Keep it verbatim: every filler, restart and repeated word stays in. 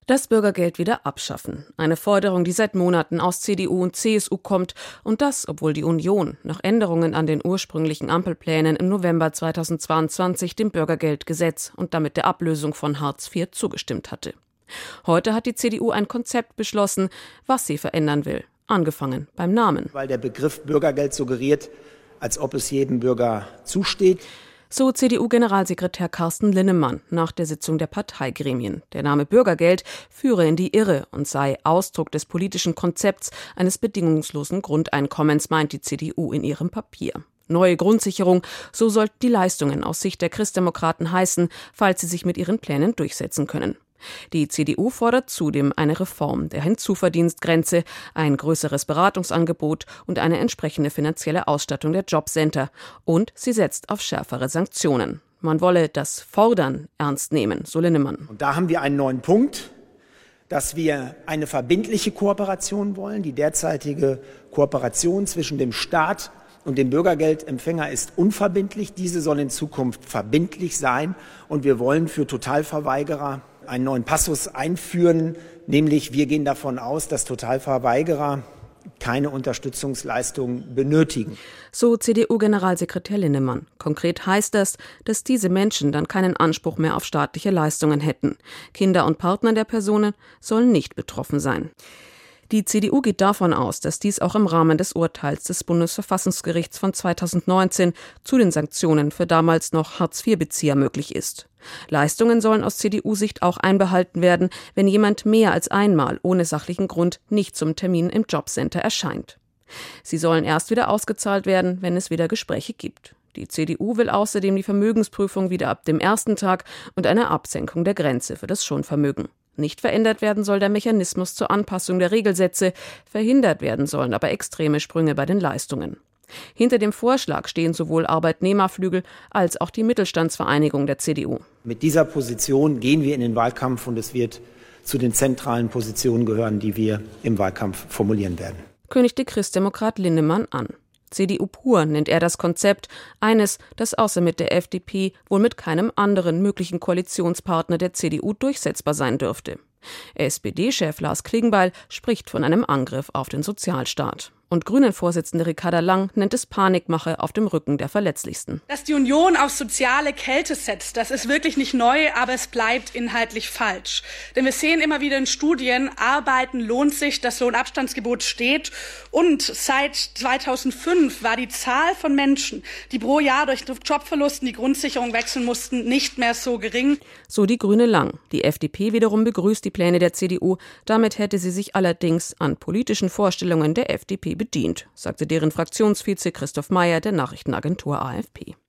Das Bürgergeld wieder abschaffen. Eine Forderung, die seit Monaten aus C D U und C S U kommt. Und das, obwohl die Union nach Änderungen an den ursprünglichen Ampelplänen im November zweitausendzweiundzwanzig dem Bürgergeldgesetz und damit der Ablösung von Hartz vier zugestimmt hatte. Heute hat die C D U ein Konzept beschlossen, was sie verändern will. Angefangen beim Namen. Weil der Begriff Bürgergeld suggeriert, als ob es jedem Bürger zusteht. So C D U-Generalsekretär Carsten Linnemann nach der Sitzung der Parteigremien. Der Name Bürgergeld führe in die Irre und sei Ausdruck des politischen Konzepts eines bedingungslosen Grundeinkommens, meint die C D U in ihrem Papier. Neue Grundsicherung, so sollten die Leistungen aus Sicht der Christdemokraten heißen, falls sie sich mit ihren Plänen durchsetzen können. Die C D U fordert zudem eine Reform der Hinzuverdienstgrenze, ein größeres Beratungsangebot und eine entsprechende finanzielle Ausstattung der Jobcenter. Und sie setzt auf schärfere Sanktionen. Man wolle das Fordern ernst nehmen, so Linnemann. Und da haben wir einen neuen Punkt, dass wir eine verbindliche Kooperation wollen. Die derzeitige Kooperation zwischen dem Staat und dem Bürgergeldempfänger ist unverbindlich. Diese soll in Zukunft verbindlich sein. Und wir wollen für Totalverweigerer einen neuen Passus einführen, nämlich wir gehen davon aus, dass Totalverweigerer keine Unterstützungsleistung benötigen. So C D U-Generalsekretär Linnemann. Konkret heißt das, dass diese Menschen dann keinen Anspruch mehr auf staatliche Leistungen hätten. Kinder und Partner der Personen sollen nicht betroffen sein. Die C D U geht davon aus, dass dies auch im Rahmen des Urteils des Bundesverfassungsgerichts von zweitausendneunzehn zu den Sanktionen für damals noch Hartz vier Bezieher möglich ist. Leistungen sollen aus C D U-Sicht auch einbehalten werden, wenn jemand mehr als einmal ohne sachlichen Grund nicht zum Termin im Jobcenter erscheint. Sie sollen erst wieder ausgezahlt werden, wenn es wieder Gespräche gibt. Die C D U will außerdem die Vermögensprüfung wieder ab dem ersten Tag und eine Absenkung der Grenze für das Schonvermögen. Nicht verändert werden soll der Mechanismus zur Anpassung der Regelsätze, verhindert werden sollen aber extreme Sprünge bei den Leistungen. Hinter dem Vorschlag stehen sowohl Arbeitnehmerflügel als auch die Mittelstandsvereinigung der C D U. Mit dieser Position gehen wir in den Wahlkampf und es wird zu den zentralen Positionen gehören, die wir im Wahlkampf formulieren werden. Kündigte Christdemokrat Linnemann an. C D U pur nennt er das Konzept, eines, das außer mit der F D P wohl mit keinem anderen möglichen Koalitionspartner der C D U durchsetzbar sein dürfte. S P D-Chef Lars Klingbeil spricht von einem Angriff auf den Sozialstaat. Und Grünen-Vorsitzende Ricarda Lang nennt es Panikmache auf dem Rücken der Verletzlichsten. Dass die Union auf soziale Kälte setzt, das ist wirklich nicht neu, aber es bleibt inhaltlich falsch. Denn wir sehen immer wieder in Studien, Arbeiten lohnt sich, das Lohnabstandsgebot steht. Und seit zweitausendfünf war die Zahl von Menschen, die pro Jahr durch Jobverlusten die Grundsicherung wechseln mussten, nicht mehr so gering. So die Grüne Lang. Die F D P wiederum begrüßt die Pläne der C D U. Damit hätte sie sich allerdings an politischen Vorstellungen der F D P bedient, sagte deren Fraktionsvize Christoph Mayer der Nachrichtenagentur A F P.